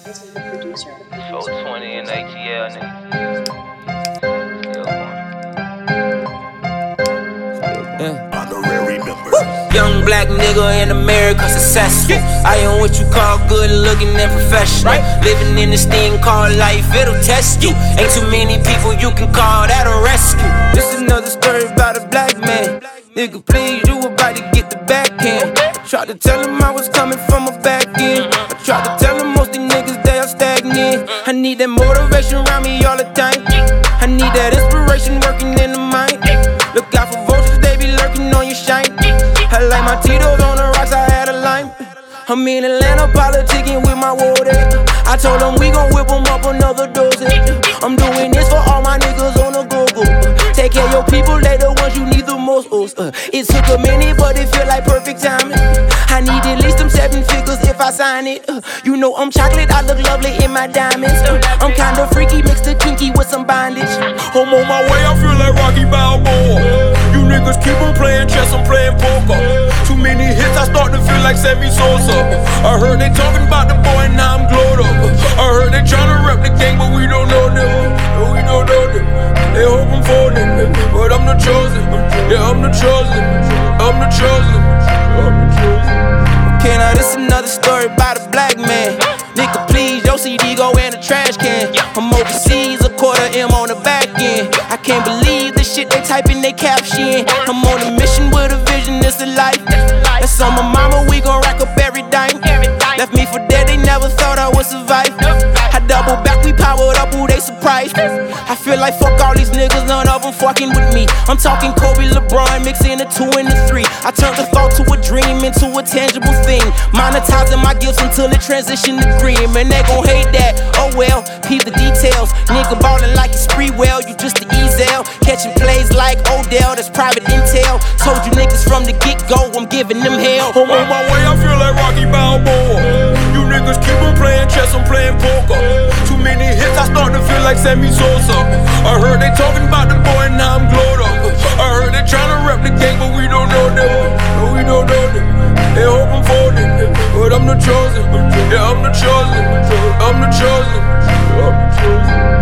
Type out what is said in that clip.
to the producer. 420 in ATL, nigga. Honorary member. Young black nigga in America, successful. I am what you call good looking and professional. Living in this thing called life, it'll test you. Ain't too many people you can call that'll rescue. This is another story about a black man. Nigga, please, you about to get the backhand. I tried to tell him I was coming from a back end. I tried to tell him most these niggas, they are stagnant. I need that motivation around me all the time. I need that inspiration working in the mind. Look out for vultures, they be lurking on your shine. I like my Tito's on the rocks, I had a lime. I'm in Atlanta politicking with my water. I told them we gon' whip them up another dozen. I'm doing this for all my niggas on the go-go. Take care of your people, they the ones you need the most. It took a minute, but it feel like perfect timing. I need at least them 7 figures if I sign it. You know I'm chocolate, I look lovely in my diamonds. I'm kinda freaky, mixed the kinky with some bondage. I'm on my way, I feel like Rocky Balboa. You niggas keep on playing chess, I'm playing poker. Too many hits, I start to feel like Sammy Sosa. I heard they talking about the boy and now I'm glowed up. I heard they tryna rep the gang, but we don't know them. No, we don't know them. They hope I'm folding, but I'm the chosen. Yeah, I'm the chosen. I'm the chosen. I'm the chosen. Okay, now this another story about a black man. Nigga, please, your CD go in the trash can. I'm overseas, a $250,000 on the back end. I can't believe the shit they type in they caption. I'm on a mission with a vision, it's a life. That's on my mama, we gon' rack up every dime. Left me for dead, they never thought I would survive. I double back, we powered up, ooh, they surprised. I feel like fuck all these niggas, none of them fucking with me. I'm talking Kobe, LeBron, mixing the 2 and the 3. I turned the thought to a dream, into a tangible thing. Monetizing my gifts until it transitioned to green. And they gon' hate that, oh well, peep the details. Nigga ballin' like it's free well, you just the easel. Catching plays like Odell, that's private intel. Told you niggas from the get-go, I'm giving them hell. I'm on my way, I feel like Rocky Balboa. You niggas keep on playing chess, I'm playing poker. Too many hits, I start to feel like Sammy Sosa. I heard they talking about the boy and now I'm glowed up. I heard they tryna rep the gang, but we don't know them. No, we don't know them. They hope I'm folding, but I'm the chosen. Yeah, I'm the chosen. I'm the chosen. I'm the chosen.